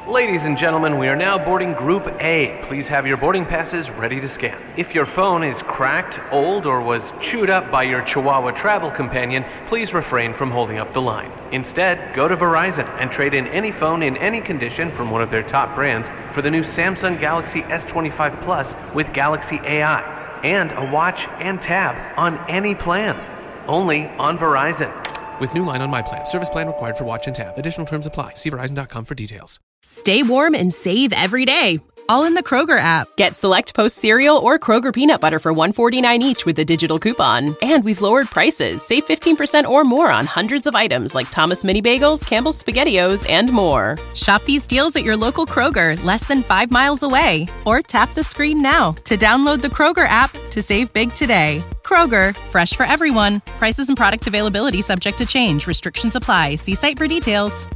Ladies and gentlemen, we are now boarding Group A. Please have your boarding passes ready to scan. If your phone is cracked, old, or was chewed up by your Chihuahua travel companion, please refrain from holding up the line. Instead, go to Verizon and trade in any phone in any condition from one of their top brands for the new Samsung Galaxy S25 Plus with Galaxy AI, and a watch and tab on any plan. Only on Verizon. With new line on My Plan. Service plan required for watch and tab. Additional terms apply. See Verizon.com for details. Stay warm and save every day. All in the Kroger app. Get Select Post cereal or Kroger peanut butter for $1.49 each with a digital coupon. And we've lowered prices. Save 15% or more on hundreds of items like Thomas Mini Bagels, Campbell's SpaghettiOs, and more. Shop these deals at your local Kroger, less than 5 miles away. Or tap the screen now to download the Kroger app to save big today. Kroger, fresh for everyone. Prices and product availability subject to change. Restrictions apply. See site for details.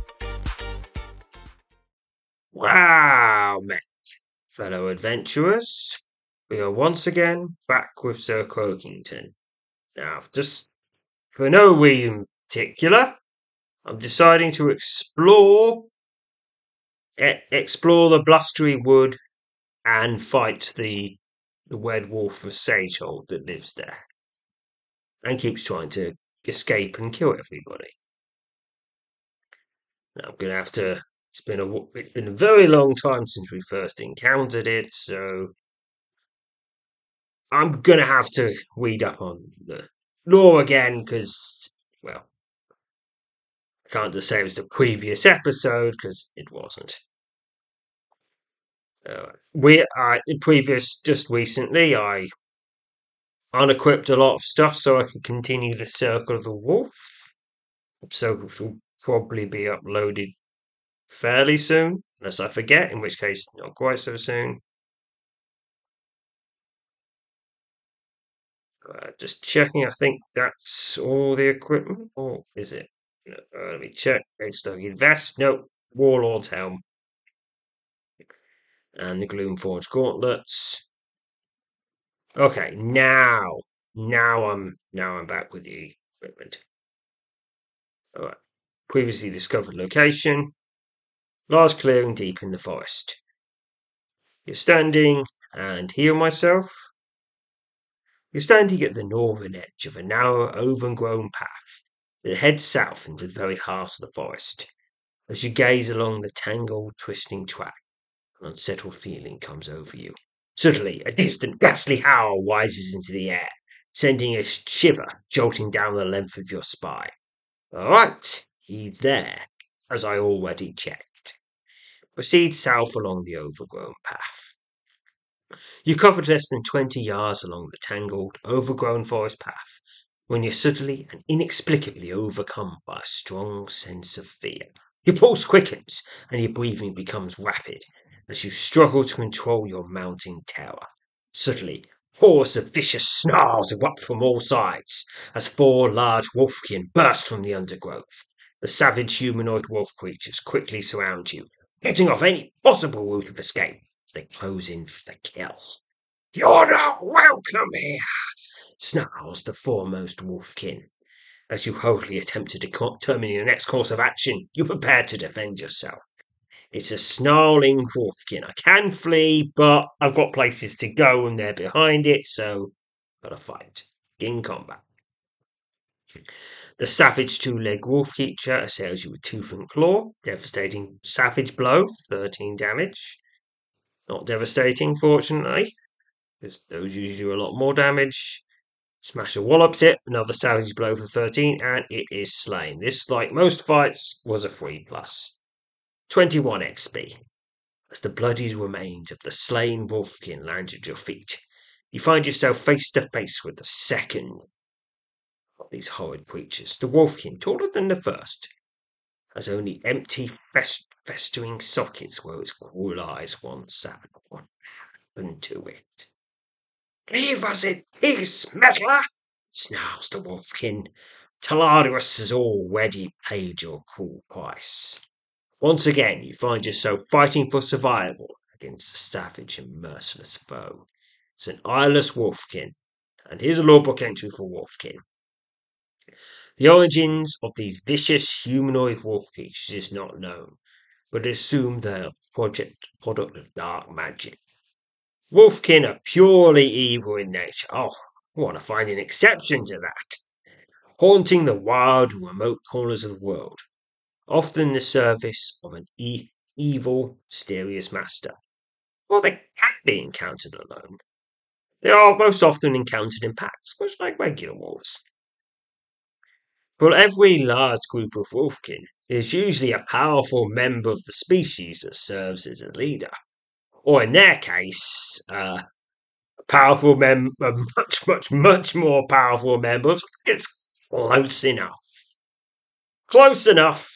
Wow, met, fellow adventurers. We are once again back with Sir Croakington. Now, just for no reason particular, I'm deciding to explore the blustery wood and fight the red wolf of Sagehold that lives there and keeps trying to escape and kill everybody. Now, I'm going to have to. It's been a very long time since we first encountered it, so I'm gonna have to read up on the lore again because, well, I can't just say it was the previous episode because it wasn't. Just recently, I unequipped a lot of stuff so I could continue the Circle of the Wolf. Episode which will probably be uploaded fairly soon, unless I forget, in which case not quite so soon. Just checking, I think that's all the equipment, or is it? Let me check. Great vest, nope. Warlord's helm. And the Gloomforge gauntlets. Okay, now I'm back with the equipment. Alright. Previously discovered location. Large clearing deep in the forest. You're standing and heal myself. You're standing at the northern edge of a narrow, overgrown path that heads south into the very heart of the forest. As you gaze along the tangled, twisting track, an unsettled feeling comes over you. Suddenly, a distant, ghastly howl rises into the air, sending a shiver jolting down the length of your spine. All right, he's there, as I already checked. Proceed south along the overgrown path. You covered less than 20 yards along the tangled, overgrown forest path when you're suddenly and inexplicably overcome by a strong sense of fear. Your pulse quickens and your breathing becomes rapid as you struggle to control your mounting terror. Suddenly, hordes of vicious snarls erupt from all sides as 4 large wolfkin burst from the undergrowth. The savage humanoid wolf creatures quickly surround you, getting off any possible route of escape as they close in for the kill. "You're not welcome here," snarls the foremost wolfkin. As you hurriedly attempt to determine your next course of action, you prepare to defend yourself. It's a snarling wolfkin. I can flee, but I've got places to go and they're behind it, so gotta fight. In combat. The savage 2-leg wolf creature assails you with tooth and claw. Devastating savage blow, 13 damage. Not devastating, fortunately, because those usually do a lot more damage. Smasher wallops it, another savage blow for 13, and it is slain. This, like most fights, was a 3+. 21 XP. As the bloodied remains of the slain wolfkin land at your feet, you find yourself face to face with the second of these horrid creatures. The wolfkin, taller than the first, has only empty, festering sockets where its cruel eyes once sat. What happened to it? "Leave us in peace, meddler!" snarls the wolfkin. "Taladros has already paid your cruel price." Once again, you find yourself fighting for survival against a savage and merciless foe. It's an eyeless wolfkin, and here's a lorebook entry for wolfkin. The origins of these vicious humanoid wolf creatures is not known. but assume they're a product of dark magic. Wolfkin are purely evil in nature. Oh, I want to find an exception to that. Haunting the wild and remote corners of the world, often in the service of an evil, mysterious master. Well, they can be encountered alone. They are most often encountered in packs, much like regular wolves. For every large group of wolfkin, there's usually a powerful member of the species that serves as a leader. Or in their case, a powerful member, much more powerful member. It's close enough. Close enough.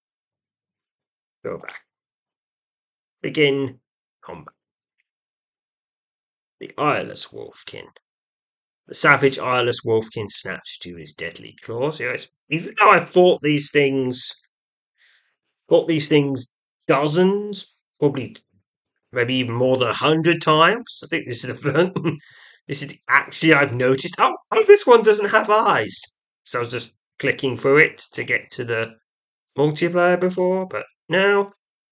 Go back. Begin combat. The Eyeless Wolfkin. The savage Eyeless Wolfkin snaps to his deadly claws. Yes, even though I've fought these things dozens, probably maybe even more than 100 times. I think this is the first. This is actually I've noticed. Oh, this one doesn't have eyes. So I was just clicking through it to get to the multiplayer before, but now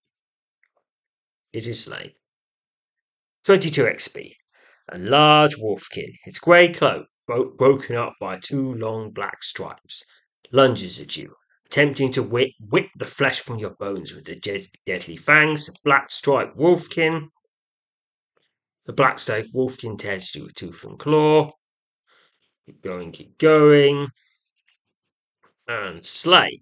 it is slain. 22 XP. A large wolfkin, its grey cloak broken up by 2 long black stripes, lunges at you, attempting to whip the flesh from your bones with the deadly fangs. The black striped wolfkin. The black striped wolfkin tears you with tooth and claw. Keep going. And slay.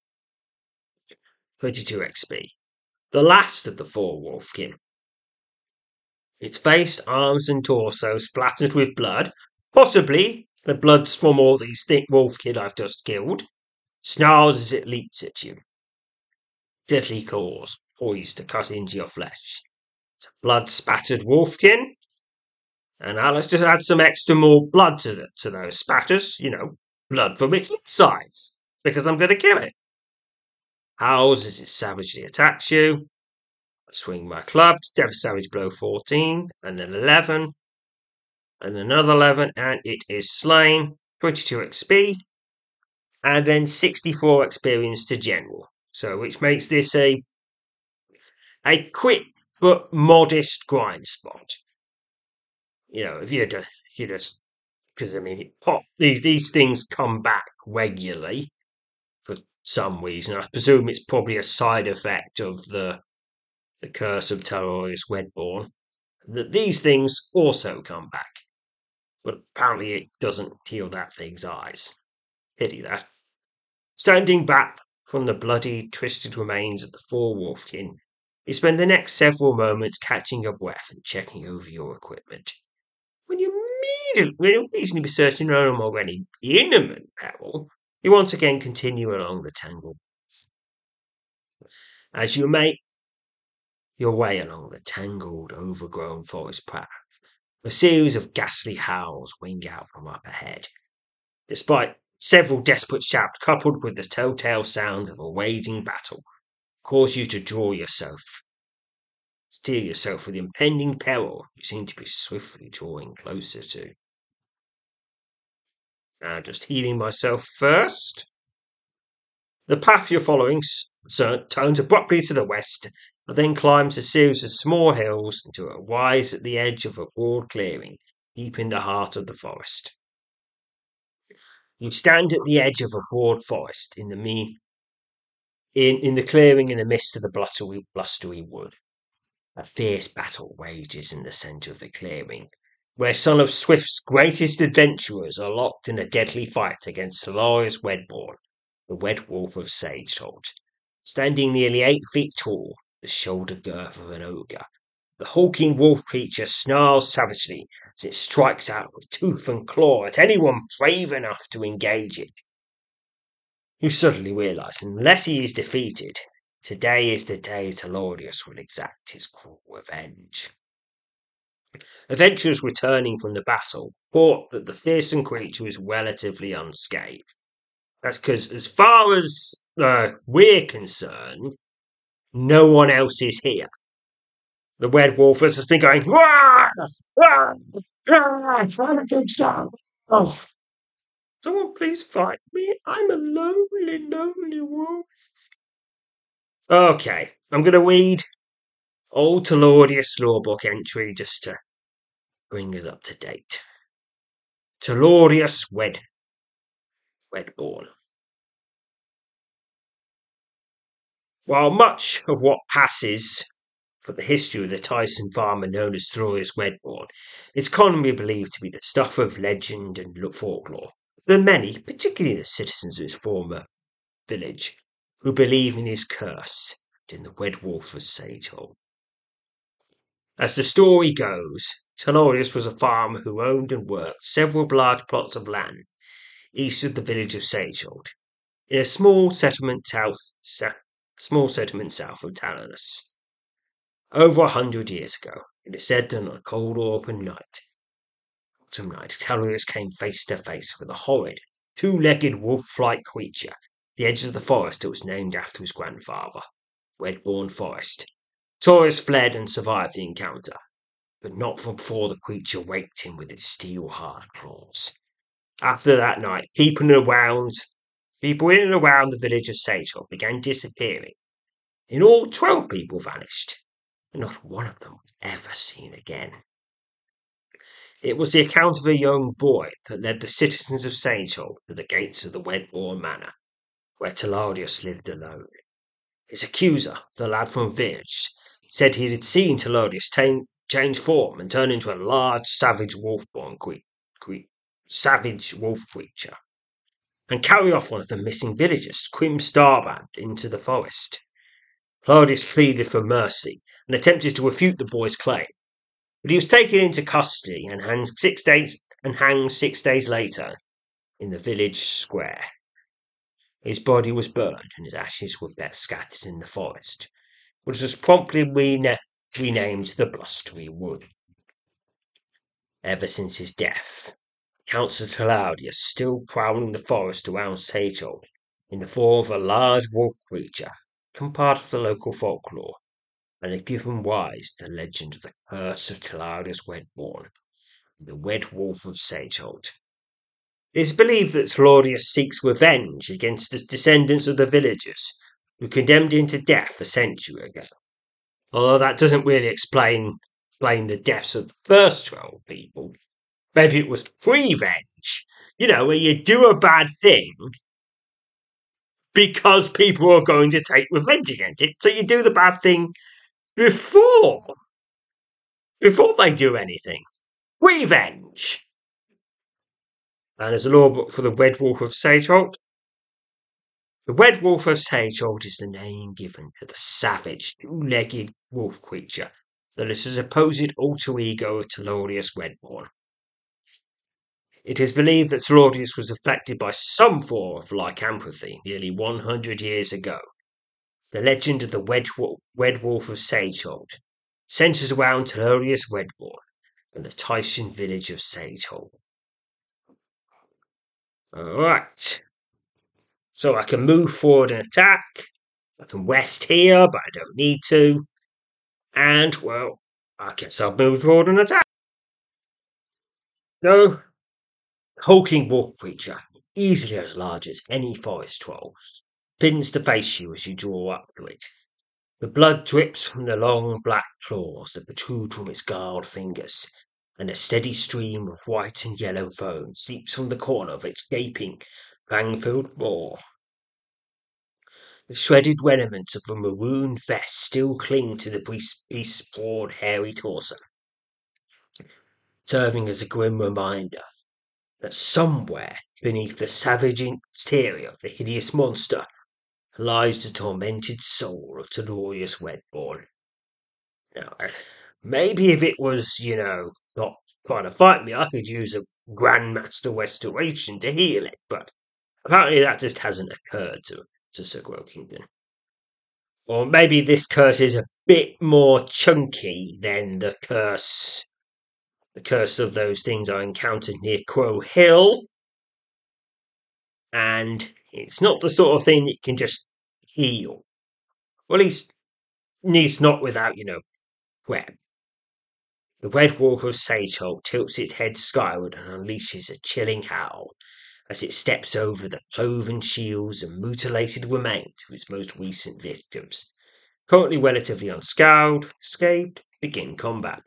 22 XP. The last of the 4 wolfkin. Its face, arms, and torso splattered with blood, possibly the blood's from all these thick wolfkin I've just killed, snarls as it leaps at you. Deadly claws poised to cut into your flesh. It's a blood-spattered wolfkin. And now let's just add some extra more blood to those spatters. Blood from its insides, because I'm going to kill it. Howls as it savagely attacks you. I swing my club, Death Savage Blow 14, and then 11, and another 11, and it is slain. 22 XP, and then 64 experience to general. So, which makes this a quick but modest grind spot. If you just, because these things come back regularly for some reason. I presume it's probably a side effect of the curse of Terrorius Wedborn, that these things also come back. But apparently it doesn't heal that thing's eyes. Pity that. Standing back from the bloody, twisted remains of the 4 wolfkin, you spend the next several moments catching your breath and checking over your equipment. When you reasonably certain no more any imminent peril, you once again continue along the tangled path. As you make your way along the tangled, overgrown forest path, a series of ghastly howls wing out from up ahead. Despite several desperate shouts coupled with the telltale sound of a waging battle, cause you to steer yourself for the impending peril you seem to be swiftly drawing closer to. Now, just healing myself first. The path you're following turns abruptly to the west, and then climbs a series of small hills until it rises at the edge of a broad clearing deep in the heart of the forest. You stand at the edge of a broad forest in the clearing in the midst of the blustery wood. A fierce battle rages in the centre of the clearing, where some of Swift's greatest adventurers are locked in a deadly fight against Terrorius Wedborn, the Wed Wolf of Sagehold. Standing nearly 8 feet tall, the shoulder girth of an ogre, the hulking wolf creature snarls savagely as it strikes out with tooth and claw at anyone brave enough to engage it. You suddenly realise, unless he is defeated, today is the day Telorius will exact his cruel revenge. Adventurers returning from the battle report that the fearsome creature is relatively unscathed. That's because, as far as we're concerned, no one else is here. The Wed Wolf has been going, "Wah! Wah! Oh, someone please fight me. I'm a lonely, lonely wolf." Okay, I'm going to read old Telaudius Lawbook entry just to bring us up to date. Telaudius Wedborn. While much of what passes for the history of the Tyson farmer known as Telaudius Wedborn is commonly believed to be the stuff of legend and folklore, there are many, particularly the citizens of his former village, who believe in his curse and in the Wedwolf of Sagehold. As the story goes, Telaudius was a farmer who owned and worked several large plots of land east of the village of Sagehold, in a small settlement south of Talanus. Over 100 years ago, it is said that on a cold autumn night, Telaudius came face to face with a horrid, two-legged wolf-like creature at the edge of the forest that was named after his grandfather, Wedborn Forest. Telaudius fled and survived the encounter, but not before the creature raked him with its steel-hard claws. After that night, people in and around the village of Sagehold began disappearing. In all, 12 people vanished, and not one of them was ever seen again. It was the account of a young boy that led the citizens of Sagehold to the gates of the Wedborn Manor, where Telaudius lived alone. His accuser, the lad from the village, said he had seen Telaudius change form and turn into a large savage wolf creature, and carry off one of the missing villagers, Quim Starband, into the forest. Telaudius pleaded for mercy and attempted to refute the boy's claim, but he was taken into custody and hanged 6 days later in the village square. His body was burned and his ashes were scattered in the forest, which was promptly renamed the Blustery Wood. Ever since his death, Councillor Telaudius still prowling the forest around Sagehold in the form of a large wolf creature, become part of the local folklore, and had given rise to the legend of the curse of Telaudius Wedborn, the Wedwolf of Sagehold. It is believed that Telaudius seeks revenge against the descendants of the villagers who condemned him to death a century ago. Although that doesn't really explain the deaths of the first 12 people. Maybe it was revenge, where you do a bad thing because people are going to take revenge against it. So you do the bad thing before they do anything. Revenge. And as a law book for the Wedwolf of Sagehold. The Wedwolf of Sagehold is the name given to the savage, two-legged wolf creature that is a supposed alter ego of Telaudius Wedborn. It is believed that Telaudius was affected by some form of lycanthropy nearly 100 years ago. The legend of the Wedwolf of Sagehold centres around Telaudius Wedborn and the Tyson village of Sagehold. Alright. So I can move forward and attack. I can rest here, but I don't need to. And, well, I guess I'll move forward and attack. No. Hulking wolf creature, easily as large as any forest troll, pins to face you as you draw up to it. The blood drips from the long black claws that protrude from its gnarled fingers, and a steady stream of white and yellow foam seeps from the corner of its gaping, fang-filled maw. The shredded remnants of a maroon vest still cling to the beast's broad, hairy torso, serving as a grim reminder that somewhere beneath the savage exterior of the hideous monster lies the tormented soul of Telaudius Wedborn. Now, maybe if it was, not trying to fight me, I could use a Grandmaster Restoration to heal it, but apparently that just hasn't occurred to Sir Grokington. Or maybe this curse is a bit more chunky than the curse of those things I encountered near Crow Hill. And it's not the sort of thing that can just heal. Well, at least not without, web. The Wedwolf of Sagehold tilts its head skyward and unleashes a chilling howl as it steps over the cloven shields and mutilated remains of its most recent victims, Currently relatively unscathed. Begin combat.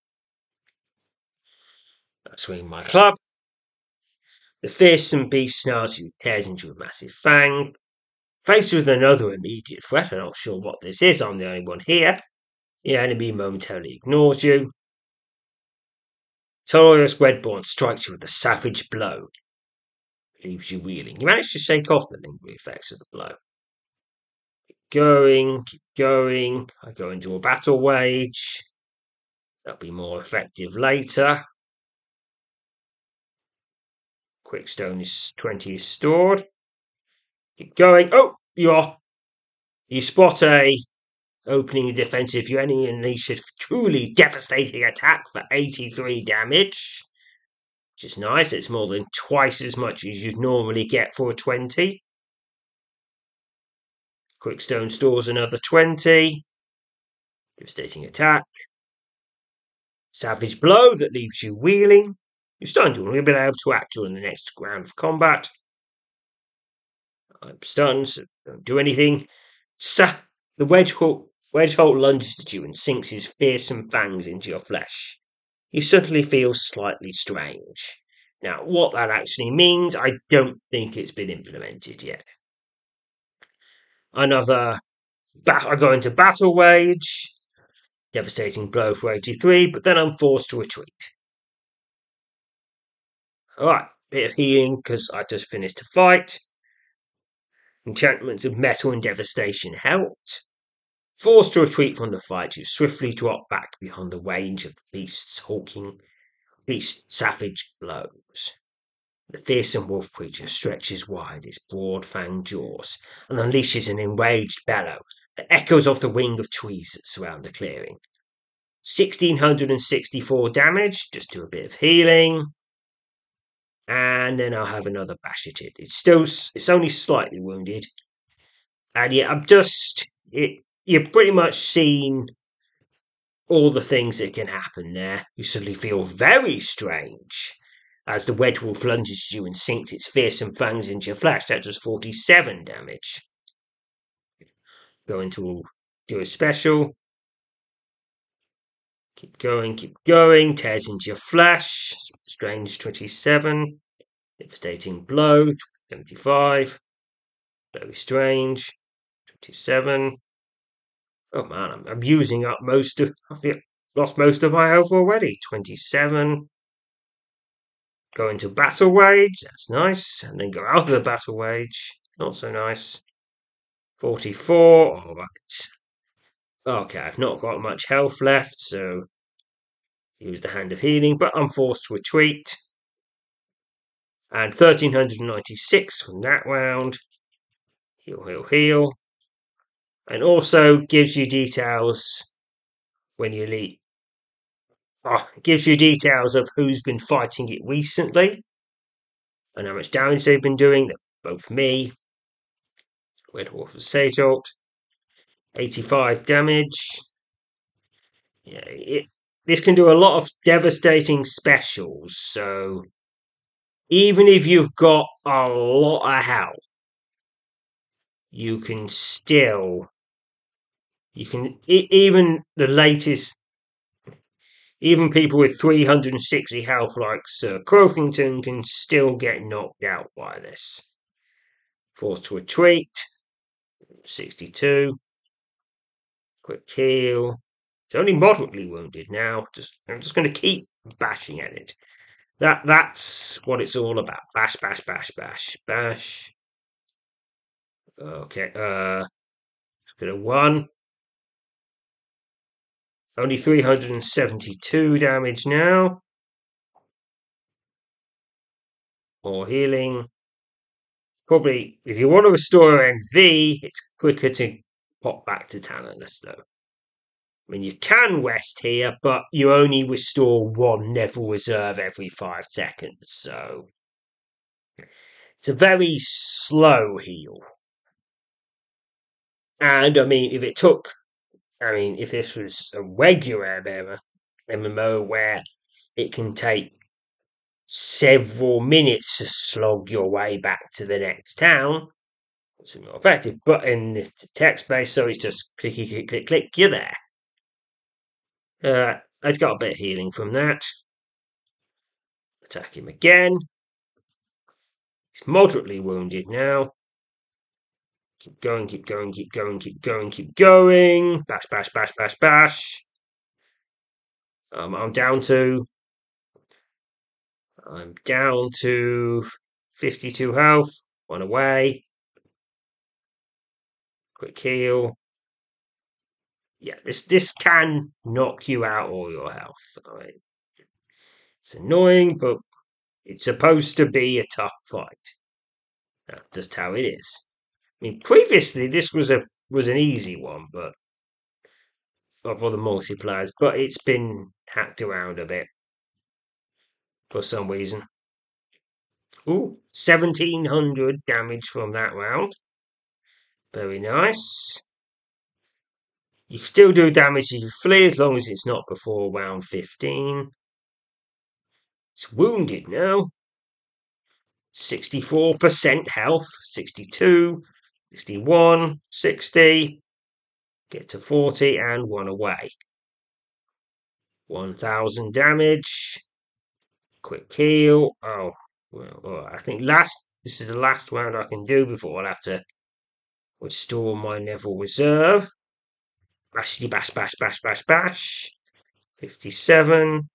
I swing my club. The fearsome beast snarls you, tears into a massive fang. Faced with another immediate threat, I'm not sure what this is, I'm the only one here. The enemy momentarily ignores you. Torius Wedborn strikes you with a savage blow. Leaves you reeling. You manage to shake off the lingering effects of the blow. Keep going. I go into a battle wage. That'll be more effective later. Quickstone is 20 is stored. Keep going. Oh, you spot a opening defensive. Your enemy unleashes truly devastating attack for 83 damage. Which is nice. It's more than twice as much as you'd normally get for a 20. Quickstone stores another 20. Devastating attack. Savage blow that leaves you reeling. You're starting to be able to act during the next round of combat. I'm stunned, so don't do anything. The Wedgehole lunges at you and sinks his fearsome fangs into your flesh. You suddenly feel slightly strange. Now, what that actually means, I don't think it's been implemented yet. I go into battle wage. Devastating blow for 83, but then I'm forced to retreat. Alright, bit of healing because I just finished a fight. Enchantments of metal and devastation helped. Forced to retreat from the fight, you swiftly drop back behind the range of the beast's savage blows. The fearsome wolf creature stretches wide its broad-fanged jaws and unleashes an enraged bellow that echoes off the wing of trees that surround the clearing. 1,664 damage, just do a bit of healing. And then I'll have another bash at it. It's only slightly wounded. And yeah, you've pretty much seen all the things that can happen there. You suddenly feel very strange as the Wedgewolf lunges at you and sinks its fearsome fangs into your flesh. That does 47 damage. Going to do a special. Keep going. Tears into your flesh. Strange 27. Devastating blow 75. Very strange 27. Oh man, I'm using up I've lost most of my health already. 27. Go into battle wage. That's nice. And then go out of the battle wage. Not so nice. 44. All right. Okay, I've not got much health left, so use the Hand of Healing, but I'm forced to retreat. And 1,396 from that round. Heal. And also gives you details when you leave. It gives you details of who's been fighting it recently and how much damage they've been doing. Both me, Wedgewolf and Sageholt. 85 damage. Yeah, this can do a lot of devastating specials, so even if you've got a lot of health, even the latest, even people with 360 health like Sir Croakington can still get knocked out by this. Forced to retreat, 62. Quick heal. It's only moderately wounded now. I'm just going to keep bashing at it. That's what it's all about. Bash. Okay, bit of 1. Only 372 damage now. More healing. Probably, if you want to restore MV, it's quicker to pop back to Tantalus, though. I mean, you can rest here, but you only restore 1 Neville reserve every 5 seconds, so it's a very slow heal. And, I mean, if this was a regular MMO where it can take several minutes to slog your way back to the next town, It's more effective, but in this text base, so it's just clicky, click, click, click, you're there. I've got a bit of healing from that. Attack him again. He's moderately wounded now. Keep going, keep going, keep going, keep going, keep going. Bash, bash, bash, bash, bash. I'm down to 52 health. One away. Quick heal. Yeah, this can knock you out all your health. It's annoying, but it's supposed to be a tough fight. That's just how it is. I mean, previously this was an easy one, but of other multiplayers, but it's been hacked around a bit for some reason. Ooh, 1700 damage from that round. Very nice. You can still do damage if you flee as long as it's not before round 15. It's wounded now. 64% health, 62, 61, 60. Get to 40 and one away. 1000 damage. Quick heal. Oh, well, I think this is the last round I can do before I'll have to restore my Neville reserve. Bashity bash, bash, bash, bash, bash. 57,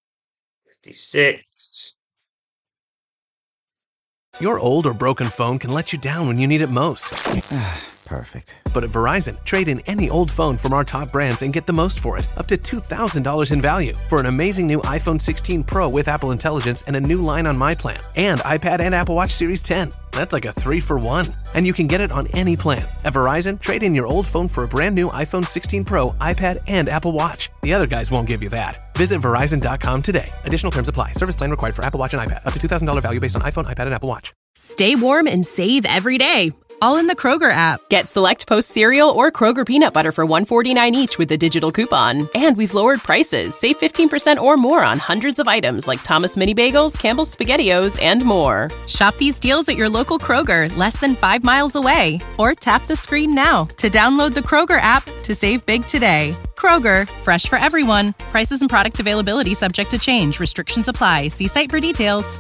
56. Your old or broken phone can let you down when you need it most. Perfect. But at Verizon, trade in any old phone from our top brands and get the most for it, up to $2,000 in value, for an amazing new iPhone 16 Pro with Apple Intelligence and a new line on My Plan, and iPad and Apple Watch Series 10. That's like a 3-for-1. And you can get it on any plan. At Verizon, trade in your old phone for a brand new iPhone 16 Pro, iPad, and Apple Watch. The other guys won't give you that. Visit Verizon.com today. Additional terms apply. Service plan required for Apple Watch and iPad. Up to $2,000 value based on iPhone, iPad, and Apple Watch. Stay warm and save every day, all in the Kroger app. Get Select Post cereal or Kroger peanut butter for $1.49 each with a digital coupon. And we've lowered prices. Save 15% or more on hundreds of items like Thomas Mini Bagels, Campbell's SpaghettiOs, and more. Shop these deals at your local Kroger, less than 5 miles away. Or tap the screen now to download the Kroger app to save big today. Kroger, fresh for everyone. Prices and product availability subject to change. Restrictions apply. See site for details.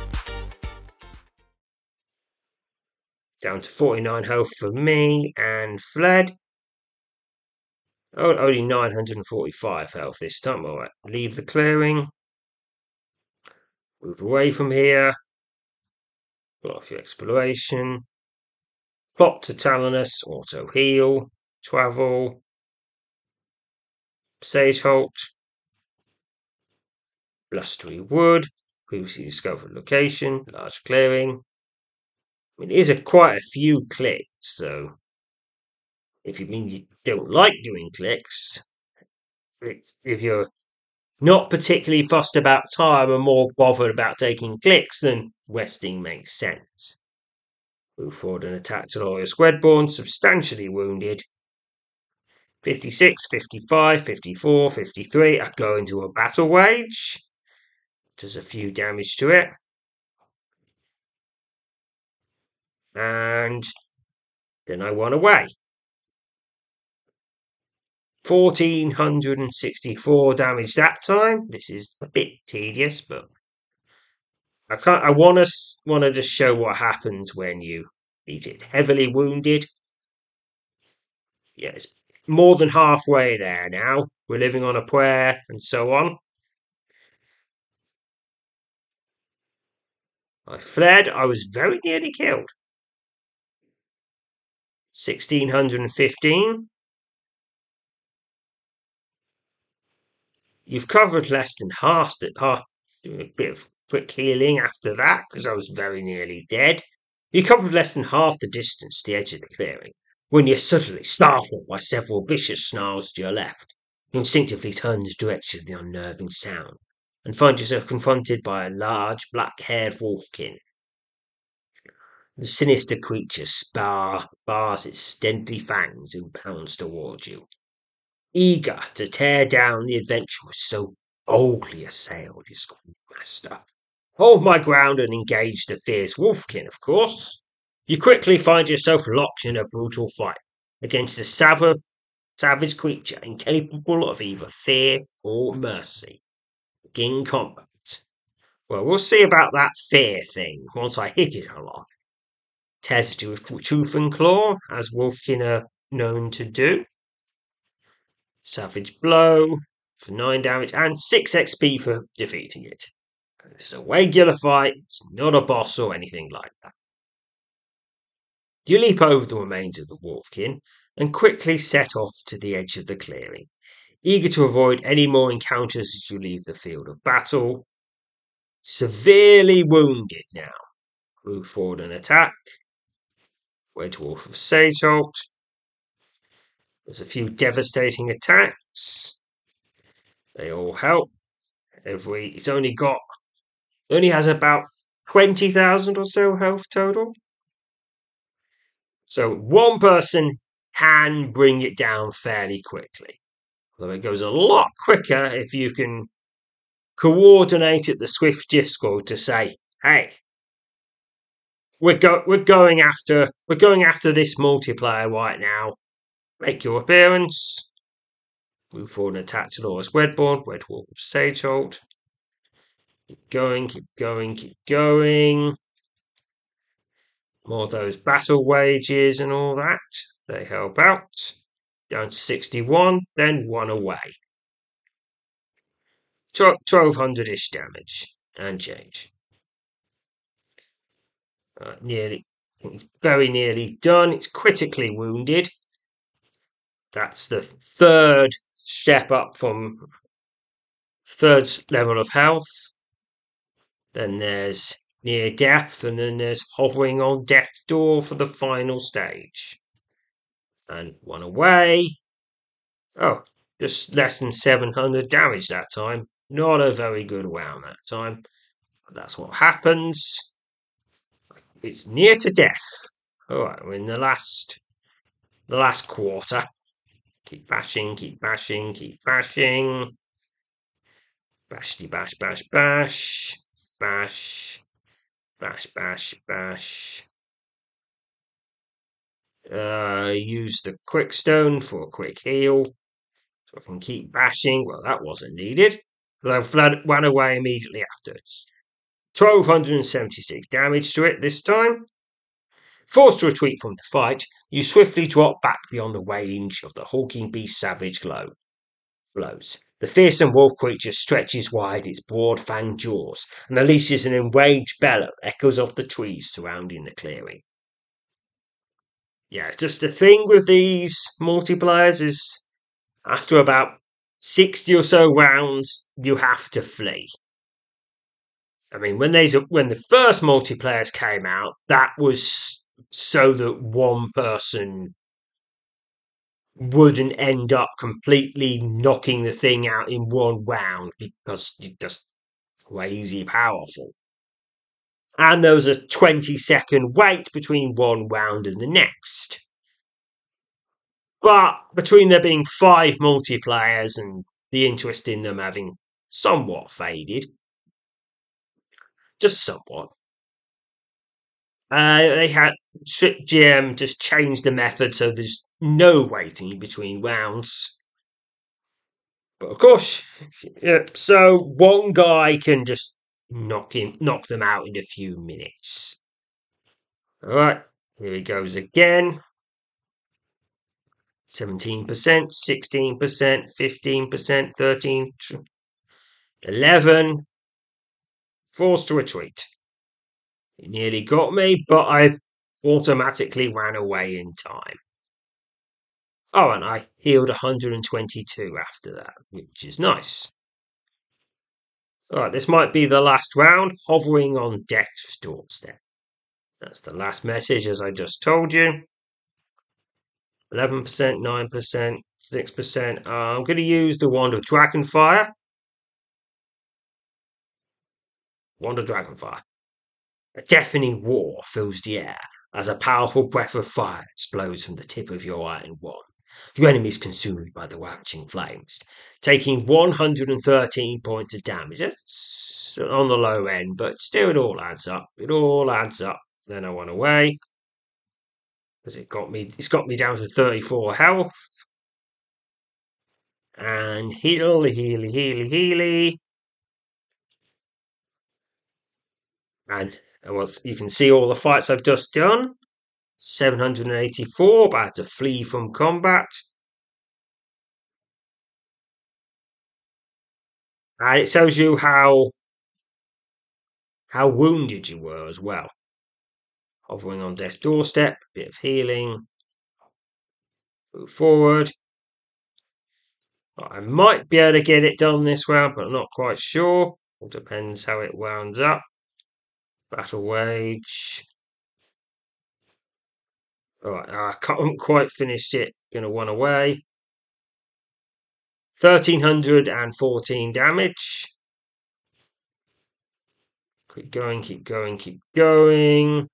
Down to 49 health for me and fled. Oh, only 945 health this time. Alright, leave the clearing. Move away from here. Block off your exploration. Plot to Talonus. Auto heal. Travel. Sage Halt. Blustery Wood. Previously discovered location. Large clearing. I mean, it is quite a few clicks, so if you don't like doing clicks, if you're not particularly fussed about time and more bothered about taking clicks, then resting makes sense. Move forward and attack Taloria Squedborn, substantially wounded. 56, 55, 54, 53. I go into a battle wage. Does a few damage to it. And then I won away. 1464 damage that time. This is a bit tedious, but I want to just show what happens when you beat it. Heavily wounded. Yes, more than halfway there now. We're living on a prayer and so on. I fled. I was very nearly killed. 1615. You've covered less than half. Doing a bit of quick healing after that because I was very nearly dead. You covered less than half the distance to the edge of the clearing when you're suddenly startled by several vicious snarls to your left. You instinctively turn in the direction of the unnerving sound and find yourself confronted by a large, black-haired wolfkin. The sinister creature bars its deadly fangs and pounds towards you, eager to tear down the adventurers so boldly assailed his master. Hold my ground and engage the fierce wolfkin, of course. You quickly find yourself locked in a brutal fight against a savage creature incapable of either fear or mercy. Begin combat. Well, we'll see about that fear thing once I hit it a lot. Test it with Tooth and Claw, as Wolfkin are known to do. Savage Blow for 9 damage and 6 XP for defeating it. This is a regular fight, it's not a boss or anything like that. You leap over the remains of the Wolfkin and quickly set off to the edge of the clearing, eager to avoid any more encounters as you leave the field of battle. Severely wounded now. Move forward and attack. Wedgewolf of Sageholt. There's a few devastating attacks. They all help. It's only has about 20,000 or so health total. So one person can bring it down fairly quickly. Although it goes a lot quicker if you can coordinate at the Swift Discord to say, hey, we're going after this multiplayer right now. Make your appearance. Move forward and attack to Loras Wedborn. Wedwalk of Sageholt. Keep going, keep going, keep going. More of those battle wages and all that. They help out. Down to 61, then 1 away. 1200-ish damage and change. It's very nearly done. It's critically wounded. That's the third step up from third level of health. Then there's near death, and then there's hovering on death's door for the final stage. And 1 away. Oh, just less than 700 damage that time. Not a very good round that time. But that's what happens. It's near to death. Alright, we're in the last quarter. Keep bashing, keep bashing, keep bashing. Bashty bash, bash, bash. Bash. Bash, bash, bash. Use the quick stone for a quick heal. So I can keep bashing. Well, that wasn't needed. But I ran away immediately afterwards. 1276 damage to it this time. Forced to retreat from the fight, you swiftly drop back beyond the range of the hulking beast's savage blows. The fearsome wolf creature stretches wide its broad-fanged jaws and unleashes an enraged bellow echoes off the trees surrounding the clearing. Yeah, just the thing with these multiplayers is after about 60 or so rounds, you have to flee. I mean, when the first multiplayers came out, that was so that one person wouldn't end up completely knocking the thing out in one round because you're just crazy powerful. And there was a 20-second wait between one round and the next. But between there being 5 multiplayers and the interest in them having somewhat faded, just somewhat, they had Strict GM just changed the method so there's no waiting between rounds. But of course, so one guy can just knock them out in a few minutes. Alright, here he goes again. 17%, 16%, 15%, 13%, 11%. Forced to retreat. He nearly got me, but I automatically ran away in time. Oh, and I healed 122 after that, which is nice. Alright, this might be the last round, hovering on death's doorstep. That's the last message, as I just told you. 11%, 9%, 6%. I'm going to use the Wand of Dragonfire. Wand of Dragonfire. A deafening roar fills the air as a powerful breath of fire explodes from the tip of your iron wand. Your enemy is consumed by the watching flames, taking 113 points of damage. That's on the low end, but still it all adds up. It all adds up. Then I went away. Because it's got me down to 34 health. And healy. And well, you can see all the fights I've just done. 784, but I had to flee from combat. And it tells you how wounded you were as well. Hovering on death's doorstep, bit of healing. Move forward. I might be able to get it done this round, but I'm not quite sure. It depends how it wounds up. Battle wage. Alright, I haven't quite finished it. Gonna run away. 1314 damage. Keep going.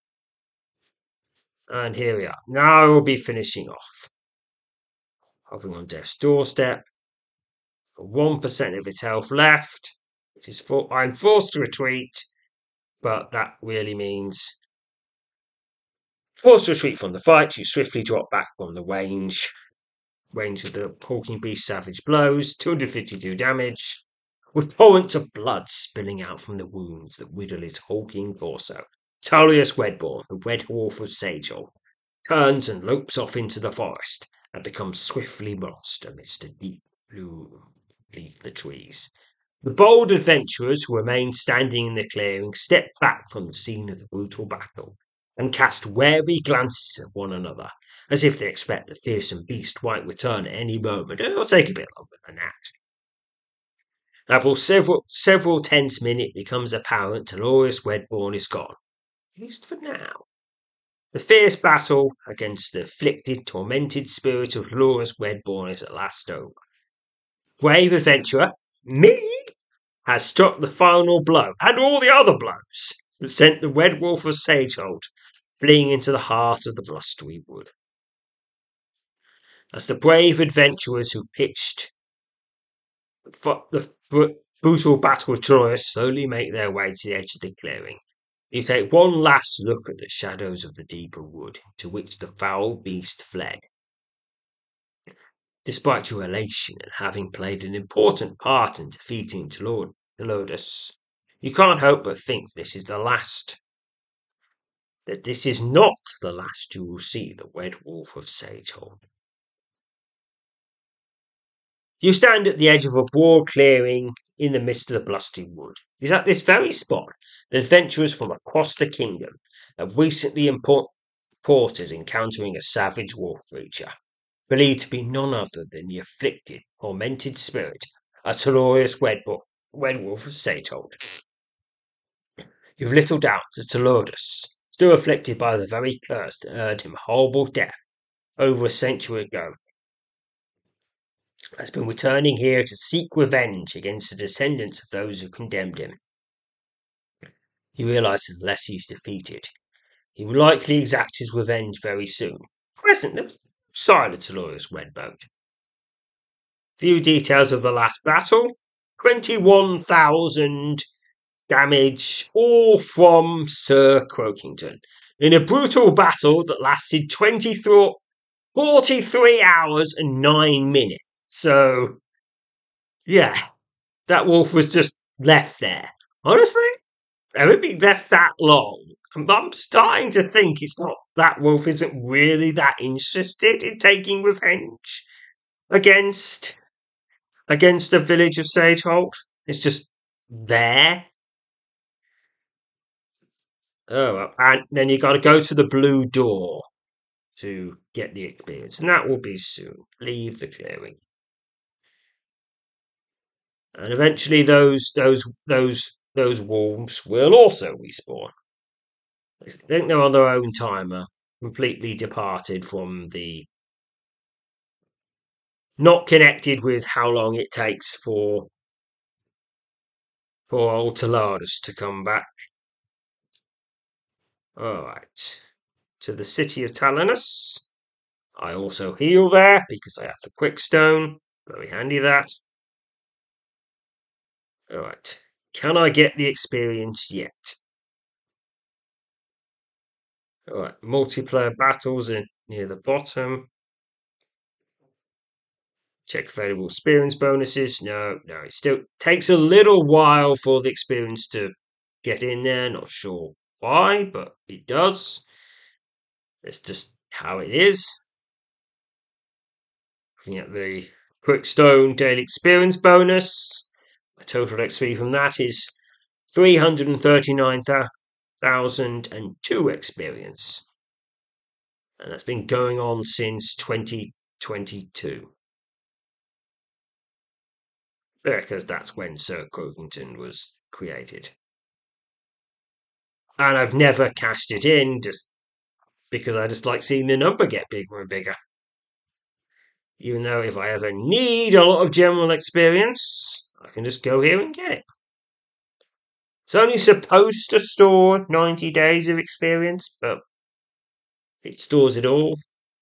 And here we are. Now I will be finishing off. Hovering on death's doorstep. For 1% of its health left. I'm forced to retreat, but that really means forced to retreat from the fight. You swiftly drop back from the range of the Hawking Beast Savage Blows. 252 damage, with torrents of blood spilling out from the wounds that riddle his hulking torso. Tullius Wedborn, the Red Wolf of Sagehold, turns and lopes off into the forest and becomes swiftly lost amidst a deep gloom beneath the trees. The bold adventurers who remain standing in the clearing step back from the scene of the brutal battle and cast wary glances at one another, as if they expect the fearsome beast might return at any moment. It'll take a bit longer than that. After several tense minutes, it becomes apparent Telorius Wedborn is gone, at least for now. The fierce battle against the afflicted, tormented spirit of Telorius Wedborn is at last over. Brave adventurer, me, has struck the final blow, and all the other blows, that sent the Red Wolf of Sagehold fleeing into the heart of the blustery wood. As the brave adventurers who pitched the brutal battle of Troyes slowly make their way to the edge of the clearing, you take one last look at the shadows of the deeper wood into which the foul beast fled. Despite your elation in having played an important part in defeating Telodus, you can't help but think this is not the last you will see the Red Wolf of Sagehold. You stand at the edge of a broad clearing in the midst of the blustery wood. It is at this very spot that adventurers from across the kingdom have recently reported encountering a savage wolf creature, believed to be none other than the afflicted, tormented spirit of Telorius Red Wolf of Sagehold. You've little doubt that Telodus, still afflicted by the very curse that earned him a horrible death over a century ago, has been returning here to seek revenge against the descendants of those who condemned him. You realise that unless he's defeated, he will likely exact his revenge very soon. Present, there was silence to Telorius Redboat. Few details of the last battle. 21,000 damage, all from Sir Croakington, in a brutal battle that lasted 43 hours and 9 minutes. So, yeah, that wolf was just left there. Honestly, it would be left that long. I'm starting to think that wolf isn't really that interested in taking revenge against the village of Sagehold. It's just there. Oh, and then you got to go to the blue door to get the experience, and that will be soon. Leave the clearing. And eventually those wolves will also respawn. I think they're on their own timer, completely departed from the... not connected with how long it takes for old Telodus to come back. Alright. To the city of Talonus. I also heal there because I have the quick stone. Very handy that. Alright. Can I get the experience yet? Alright, multiplayer battles are near the bottom. Check available experience bonuses. No, it still takes a little while for the experience to get in there. Not sure why, but it does. It's just how it is. Looking at the Quickstone daily experience bonus, the total XP from that is 339,002 experience. And that's been going on since 2022. Because that's when Sir Covington was created. And I've never cashed it in just because I just like seeing the number get bigger and bigger. Even though if I ever need a lot of general experience, I can just go here and get it. It's only supposed to store 90 days of experience, but it stores it all.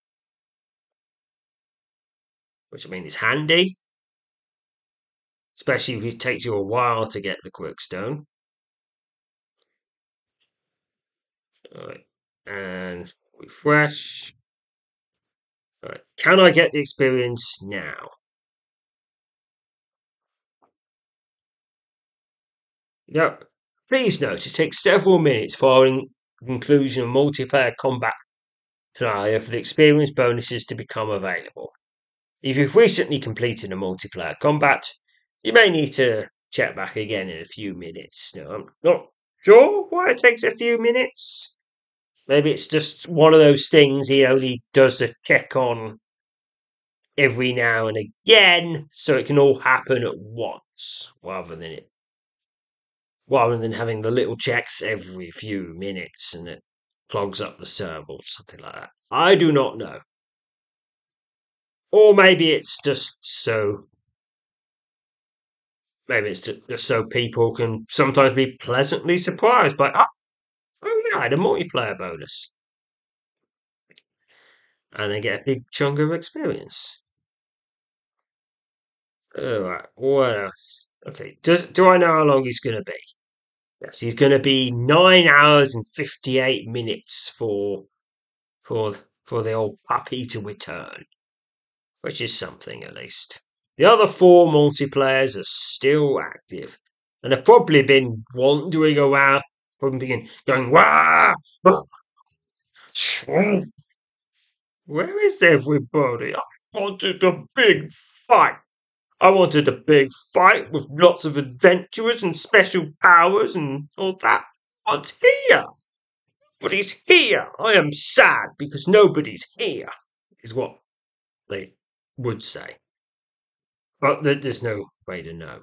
Which I mean is handy. Especially if it takes you a while to get the Quickstone. Alright, and refresh. Alright, can I get the experience now? Now, please note it takes several minutes following the conclusion of multiplayer combat scenario for the experience bonuses to become available. If you've recently completed a multiplayer combat, you may need to check back again in a few minutes. Now, I'm not sure why it takes a few minutes. Maybe it's just one of those things he only does a check on every now and again, so it can all happen at once, rather than having the little checks every few minutes and it clogs up the server or something like that. I do not know. Or maybe it's just so people can sometimes be pleasantly surprised by, oh yeah, I had a multiplayer bonus. And they get a big chunk of experience. Alright, what else? Okay, do I know how long he's going to be? Yes, he's going to be 9 hours and 58 minutes for the old puppy to return. Which is something, at least. The other 4 multiplayers are still active. And have probably been wandering around, going, wah! Where is everybody? I wanted a big fight. I wanted a big fight with lots of adventurers and special powers and all that. What's here? Nobody's here. I am sad because nobody's here, is what they would say. But there's no way to know.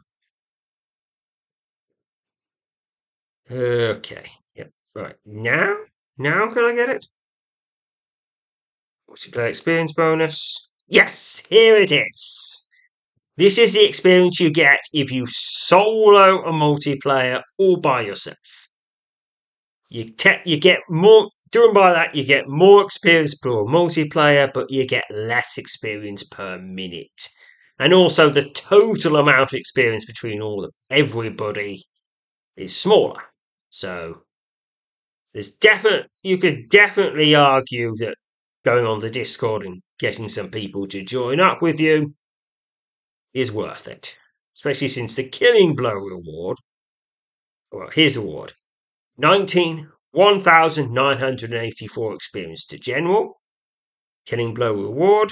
Okay. Yep. Right. Now can I get it? Multiplayer experience bonus. Yes, here it is. This is the experience you get if you solo a multiplayer all by yourself. You get more. Doing by that, you get more experience per multiplayer, but you get less experience per minute. And also, the total amount of experience between everybody is smaller. So, you could definitely argue that going on the Discord and getting some people to join up with you is worth it. Especially since the Killing Blow reward, well, here's the reward. 1,984 experience to general. Killing Blow reward.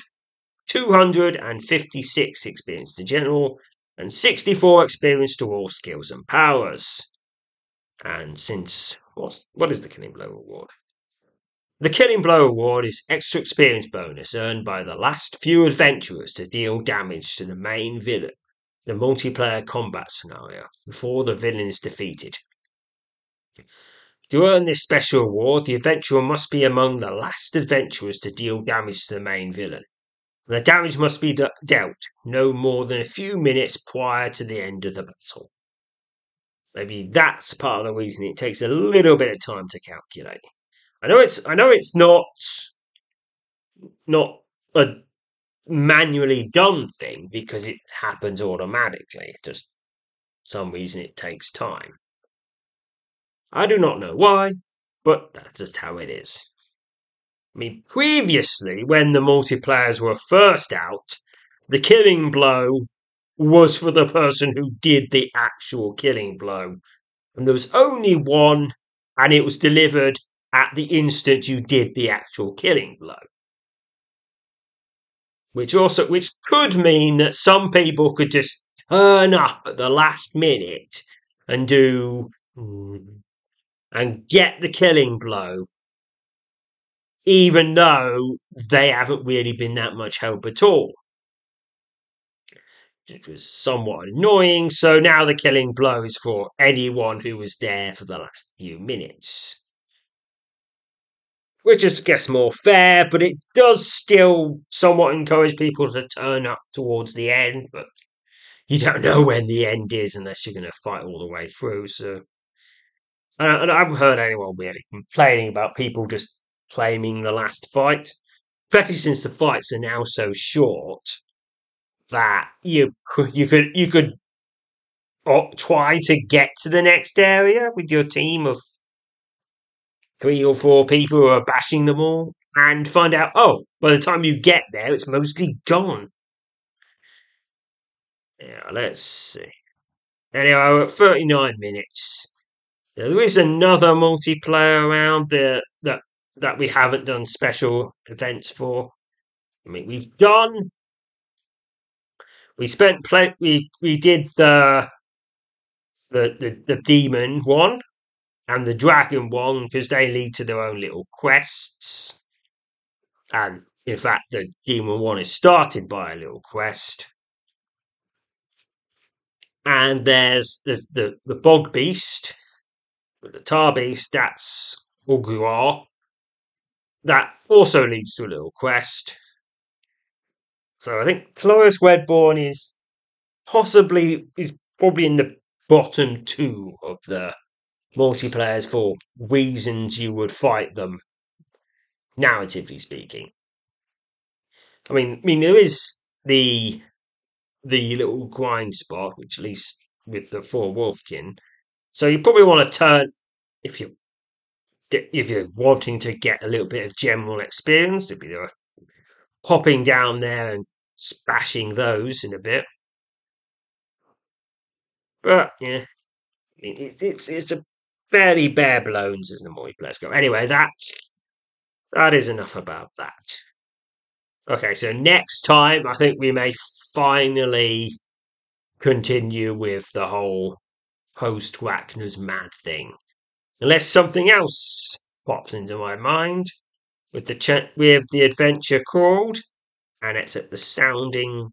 256 experience to general. And 64 experience to all skills and powers. And since... What is the Killing Blow reward? The Killing Blow reward is extra experience bonus earned by the last few adventurers to deal damage to the main villain in a multiplayer combat scenario before the villain is defeated. To earn this special reward, the adventurer must be among the last adventurers to deal damage to the main villain. The damage must be dealt no more than a few minutes prior to the end of the battle. Maybe that's part of the reason it takes a little bit of time to calculate. I know it's not a manually done thing because it happens automatically. Just some reason it takes time. I do not know why, but that's just how it is. I mean, previously, when the multiplayers were first out, the killing blow was for the person who did the actual killing blow. And there was only one, and it was delivered at the instant you did the actual killing blow. Which could mean that some people could just turn up at the last minute and get the killing blow, even though they haven't really been that much help at all. Which was somewhat annoying, so now the killing blow is for anyone who was there for the last few minutes. Which is, I guess, more fair, but it does still somewhat encourage people to turn up towards the end, but you don't know when the end is unless you're going to fight all the way through, so... And I haven't heard anyone really complaining about people just claiming the last fight, especially since the fights are now so short that you could try to get to the next area with your team of 3 or 4 people who are bashing them all, and find out, oh, by the time you get there, it's mostly gone. Yeah, let's see. Anyway, we're at 39 minutes. There is another multiplayer around that we haven't done special events for. I mean, we did the demon one and the dragon one because they lead to their own little quests. And in fact, the demon one is started by a little quest. And there's the bog beast. The tar beast, that's Ulguar. That also leads to a little quest. So I think Floris Wedborn is probably in the bottom 2 of the multiplayers for reasons you would fight them, narratively speaking. I mean there is the little grind spot, which at least with the 4 Wolfkin. So you probably want to turn, if you're wanting to get a little bit of general experience, to be hopping down there and smashing those in a bit. But yeah, I mean, it's a fairly bare bones as the multiplayers go. Anyway, that is enough about that. Okay, so next time I think we may finally continue with the whole post-Rachna's mad thing. Unless something else pops into my mind with the adventure called, and it's at the sounding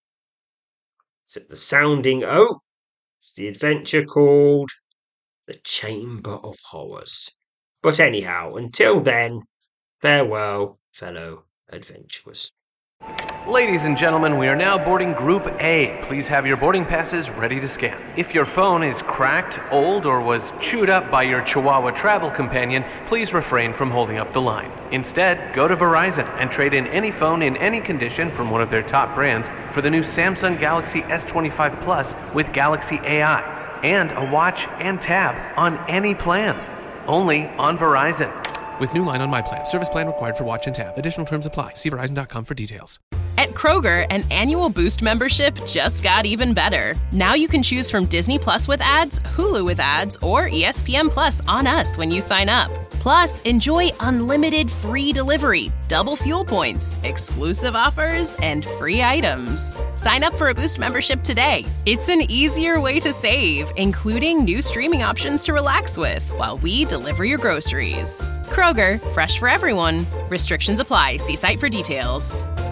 oak. It's the adventure called The Chamber of Horrors. But anyhow, until then, farewell, fellow adventurers. Ladies and gentlemen, we are now boarding Group A. Please have your boarding passes ready to scan. If your phone is cracked, old, or was chewed up by your Chihuahua travel companion, please refrain from holding up the line. Instead, go to Verizon and trade in any phone in any condition from one of their top brands for the new Samsung Galaxy S25 Plus with Galaxy AI and a watch and tab on any plan. Only on Verizon. With new line on My Plan. Service plan required for watch and tab. Additional terms apply. See Verizon.com for details. At Kroger, an annual Boost membership just got even better. Now you can choose from Disney Plus with ads, Hulu with ads, or ESPN Plus on us when you sign up. Plus, enjoy unlimited free delivery, double fuel points, exclusive offers, and free items. Sign up for a Boost membership today. It's an easier way to save, including new streaming options to relax with while we deliver your groceries. Kroger, fresh for everyone. Restrictions apply. See site for details.